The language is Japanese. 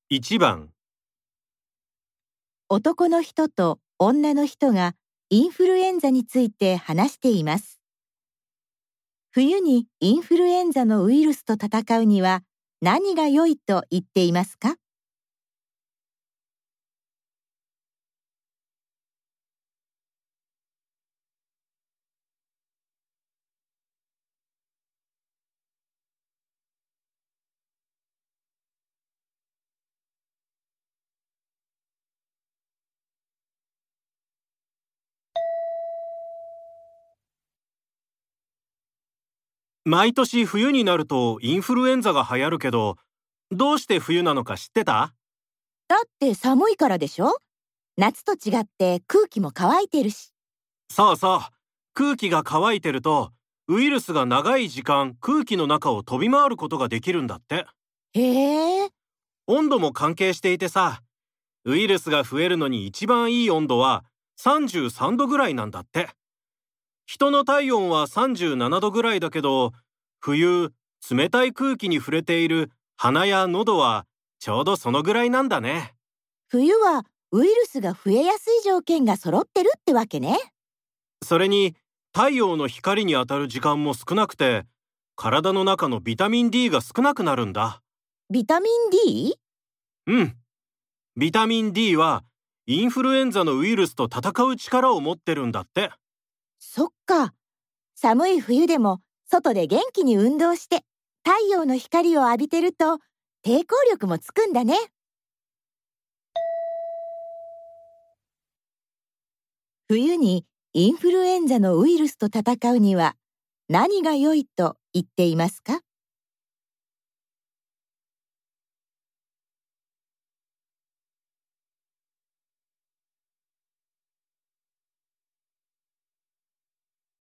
1番、 男の人と女の人がインフルエンザについて話しています。冬にインフルエンザのウイルスと戦うには何が良いと言っていますか？ 毎年冬になるとインフルエンザが流行るけど、どうして冬なのか知ってた？ だって寒いからでしょ？夏と違って空気も乾いてるし。 そうそう。空気が乾いてると、ウイルスが長い時間空気の中を飛び回ることができるんだって。 へえ、 温度も関係していてさ、ウイルスが増えるのに一番いい温度は33度ぐらいなんだって。人の体温は37度ぐらいだけど、冬、冷たい空気に触れている鼻や喉はちょうどそのぐらいなんだね。 冬はウイルスが増えやすい条件が揃ってるってわけね。 それに、太陽の光に当たる時間も少なくて、体の中のビタミン D が少なくなるんだ。 ビタミン D？ うん。ビタミン D は、インフルエンザのウイルスと戦う力を持ってるんだって。 そっか。寒い冬でも外で元気に運動して太陽の光を浴びてると抵抗力もつくんだね。冬にインフルエンザのウイルスと戦うには何が良いと言っていますか？